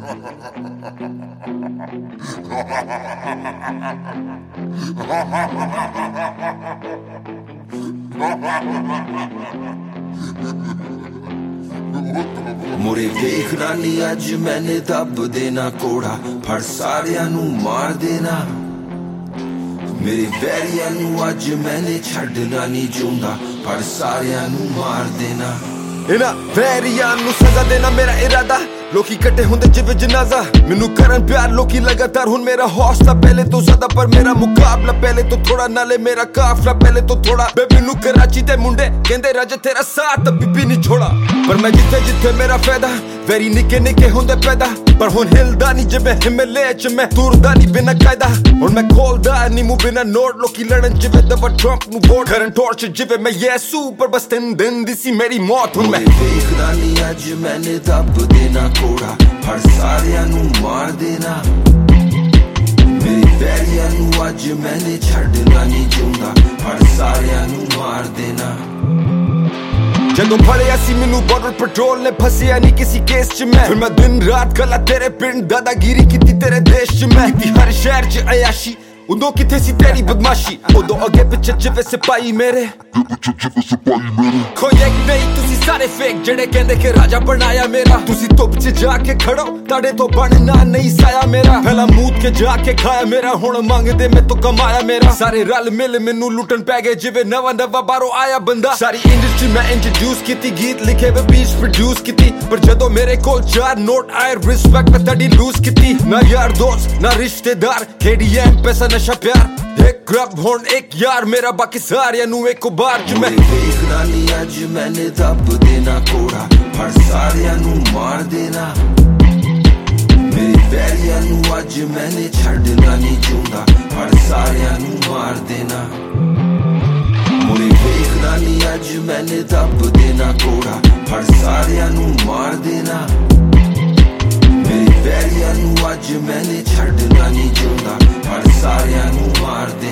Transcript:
मुरे देखना नहीं अज मैंने दब देना कोड़ा फड़ सारियां नू मार देना मेरे वैरियां नू अज मैंने छड्डना नहीं चाहुंदा फड़ सारियां नू मार देना इना वैरियां नू सजा देना मेरा इरादा लोकी कट्टे हुंदे जिवें जनाजा मैनू करन प्यार लोकी लगातार हुन मेरा हौसला पहले तो ज्यादा पर मेरा मुकाबला पहले तो थोड़ा नाले मेरा काफला पहले तो थोड़ा बेबी नू कराची दे मुंडे कहंदे राजा तेरा साथ बीबी नहीं छोड़ा पर मैं जिथे जिथे मेरा फायदा वेरी निके निके हुंदे पैदा पर हुन हिलदा नहीं जिवें हिमालय च मैं तुरदा नहीं बिना कायदा हुन मैं खोलदा नहीं मुंह बिना नोट लोकी लड़न जिवें दबा ट्रंप नू वोट करन टॉर्च जिवें मैं येसू पर बस 3 दिन दी सी मेरी मौत हुन मैं देखना नहीं अज मैंने दब देना कोड़ा फड़ सारियां नू मार देना मेरी वैरियां नू अज मैंने छड्डना नहीं चाहुंदा फड़ सारियां नू मार देना जदों फड़िया सी मैनू बॉर्डर पेट्रोल ने फसिया नहीं किसी केस च मैं फिर मैं दिन रात गला तेरे पिंड दादागिरी कीती तेरे देश च मैं कीती हर शहर च अयाशी उदों किथे सी तेरी बदमाशी उदों अगे पिछे जिवें सिपाही मेरे कोई एक नहीं तुसी सारे फेक जेड़े कहंदे कि राजा बनाया मेरा तुसी धुप च जाके खड़ो ताड़े तो बनना नहीं साया मेरा पहला मूत के जाके खाया मेरा हुण मंगदे मैं तो कमाया मेरा सारे रल मिल मैनू लुटन पै गए जिवें नवा नवा बाहरों आया बंदा सारी इंडस्ट्री मैं इंट्रोड्यूस कीती गीत लिखे वे बीच प्रोड्यूस कीती पर जदों मेरे कोल 4 नोट आए रिस्पेक्ट मैं तड़ी लूज कीती ना यार दोस्त ना रिश्तेदार KDM पैसा नशा प्यार एक ग्रब होन एक यार मेरा बाकी सारियां नू एक बार च मैं देखना नहीं अज मैंने दब देना कोड़ा फड़ सारियां नू मार देना मेरी वैरियां नू अज मैंने छड्डना नहीं चाहुंदा फड़ सारियां नू मार देना मुरे देखना नहीं अज मैंने दब देना कोड़ा फड़ सारियां नू मार देना मेरी वैरियां नू अज मैंने छड्डना नहीं चाहुंदा फड़ सारियां नू मार देना